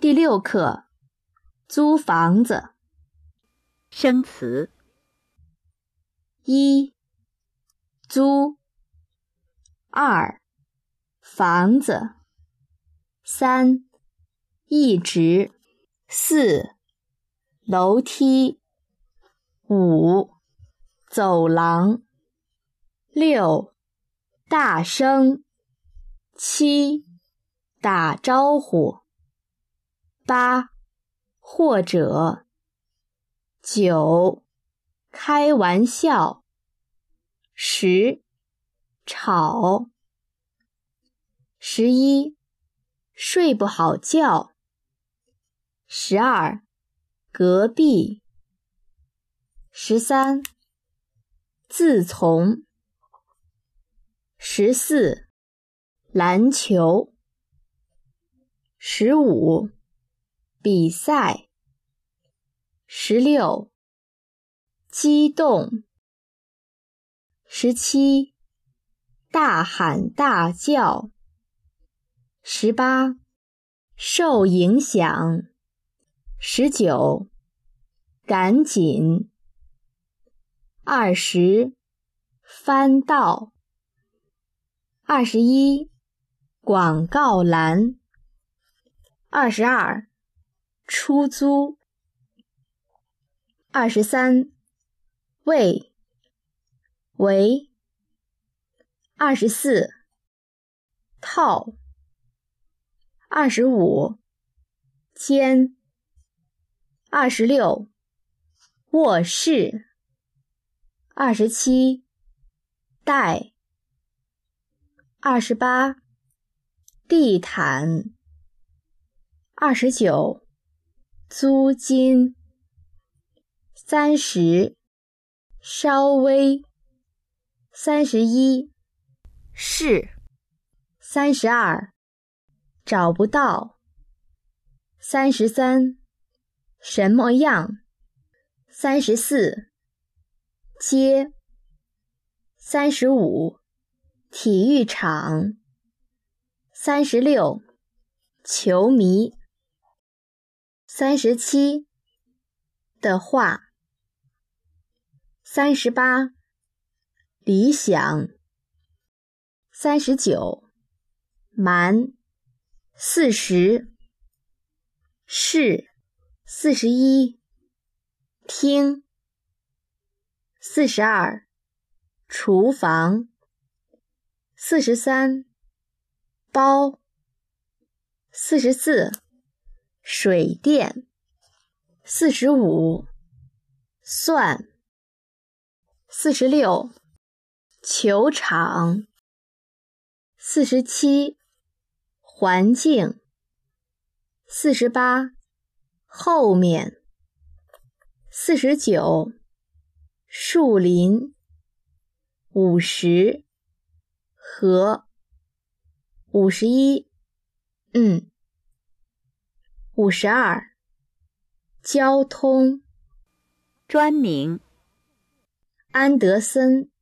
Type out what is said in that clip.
第6课，租房子。 生词 1. 租 2. 房子 3. 一直 4. 楼梯 5. 走廊 6. 大声 7. 打招呼 8. 或者 9. 开玩笑 10. 吵 11. 睡不好觉 12. 隔壁 13. 自从 14. 篮球 15. 比赛 16. 激动 17. 大喊大叫 18. 受影响 19. 赶紧 20. 翻到 21. 广告栏 22. 出租 23. 喂 24. 套 25. 间 26. 卧室 27. 带 28. 地毯 29. 租金 30. 稍微 31. 是 32. 找不到 33. 什么样 34. 街 35. 体育场 36. 球迷 37. 的话 38. 理想 39. 瞒 40. 是 41. 听 42. 厨房 43. 包 44. 水电 45. 算 46. 球场 47. 环境 48. 后面 49. 树林 50. 和 51. 52. 交通专名安德森